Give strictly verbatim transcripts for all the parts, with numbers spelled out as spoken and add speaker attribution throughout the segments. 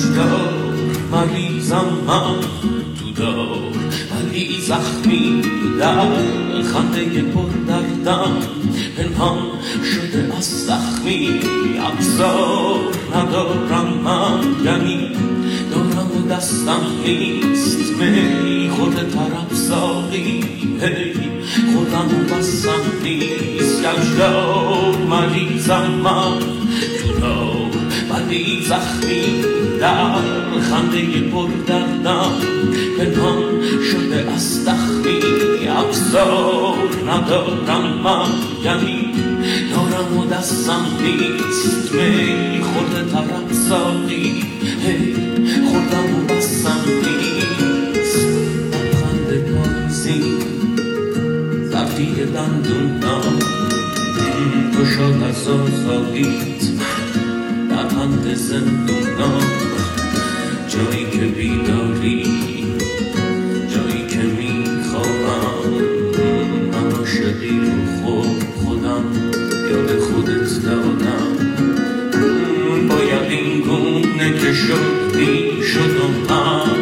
Speaker 1: کجدار مریضم من تو دار ولی زخمی در خنده پر دردم پنهان شده از زخمی ابزار ندارم من یعنی دارم و دستم نیست می خورده طرف ساقی هی خودم و بستم نیست کجدار مریضم من تو دار ولی زخمی در خنده پر دردم پنهان شده از زخمی ابزار ندارم من یعنی دارم و دستم نیست می خورده طرف ساقی هی خوردم و بستم نیست لبخند پاییزی زفتی دندونم تو شاد از آزادیت لبخند زندونم جایی که بیداری جایی که میخوابم من عاشقی رو خود خودم یاد خودت دادم باید این گونه که شد میشد و من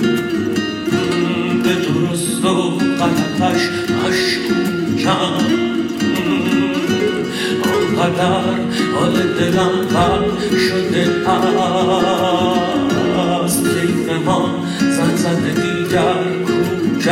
Speaker 1: به درست و غلطش مشکوکم آنقدر حال دلم بد شده است کیف ما زن زده دیگر کوکش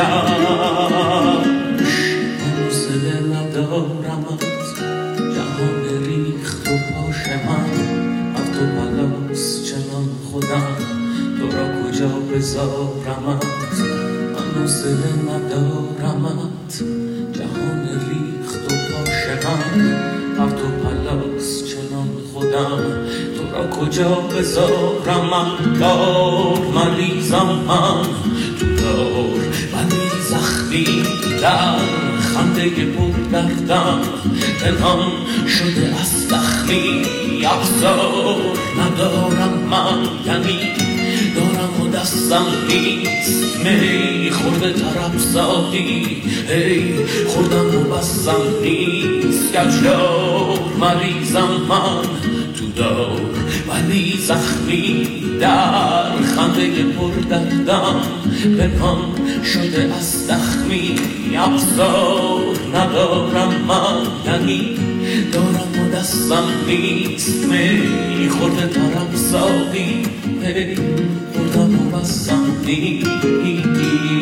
Speaker 1: حوصله ندارم از جهان ریخت و پاش من از تو پلاس چنان خودم تو را کجا بذارم من حوصله ندارم از جهان ریخت و پاش من از تو پلاس چنان خودم تو را کجا بذارم من دار مریضم من تو دار ولی زخمی در خنده پر دردم پنهان شده از زخمی ابزار ندارم من یعنی دارم و دستم نیست می خورده طرف ساقی هی خوردم و بستم نیست کجدار مریضم من تو دار ولی زخمی در خنده پر دردم پنهان شده از زخمی ابزار ندارم من یعنی دارم و دستم نیست می خورده طرف ساقی هی خوردم و بستم نیست